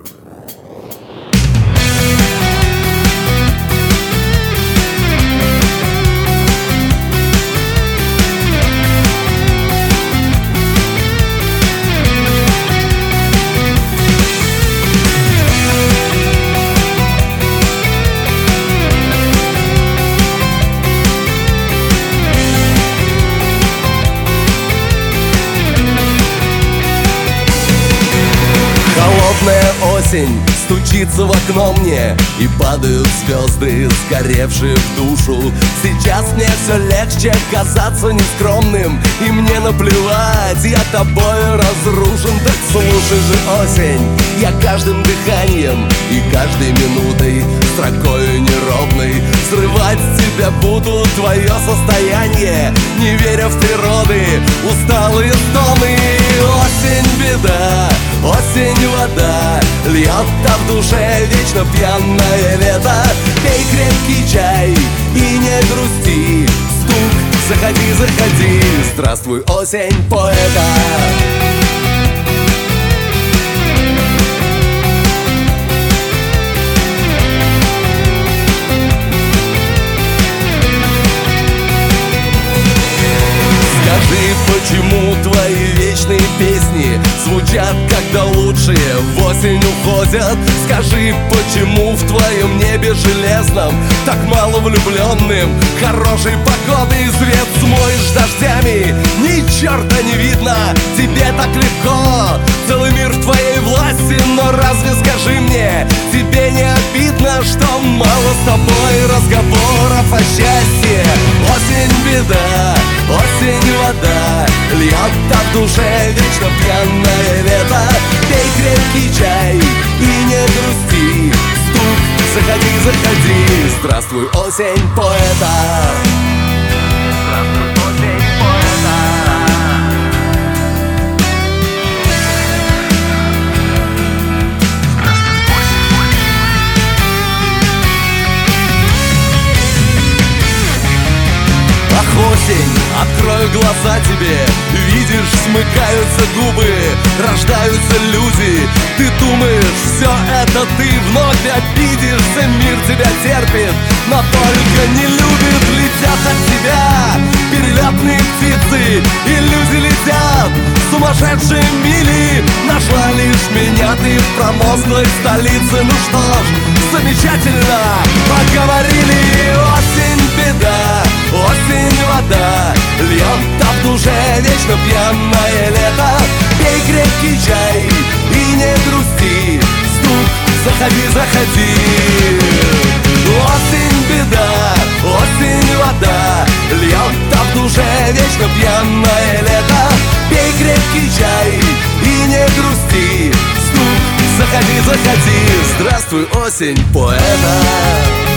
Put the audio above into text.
Холодная осень стучится в окно мне, и падают звезды, сгоревшие в душу. Сейчас мне все легче казаться нескромным, и мне наплевать, я тобой разрушен. Так слушай же, осень, я каждым дыханием и каждой минутой, строкою неровной, срывать с тебя буду твое состояние, не веря в природы усталые стоны. Осень беда, осень вода, льет, а в душе вечно пьяное лето. Пей крепкий чай и не грусти, стук, заходи, заходи, здравствуй, осень поэта. Скажи, почему твои вечные песни звучат, когда лучшие в осень уходят? Скажи, почему в твоем небе железном так мало влюбленным хорошей погоды? Свет смоешь дождями, ни черта не видно, тебе так легко, целый мир в твоей власти. Но разве, скажи мне, тебе не обидно, что мало с тобой разговоров о счастье? Осень беда, осень вода, льет, а в душе вечно пьяное лето. Пей крепкий чай и не грусти, стук, заходи, заходи, здравствуй, осень поэта. Здравствуй, осень поэта. Осень, открою глаза тебе, видишь, смыкаются губы, рождаются люди. Ты думаешь, все это ты вновь обидишься, мир тебя терпит, но только не любит. Летят от тебя перелетные птицы, иллюзии летят, сумасшедшие мили. Нашла лишь меня ты в промозглой столице. Ну что ж, замечательно, поговорили. Осень беда, осень вода, льет, а в душе вечно пьяное лето. Пей крепкий чай и не грусти, стук, заходи, заходи. Осень беда, осень вода, льет, а в душе вечно пьяное лето. Пей крепкий чай и не грусти, стук, заходи, заходи, здравствуй, осень поэта.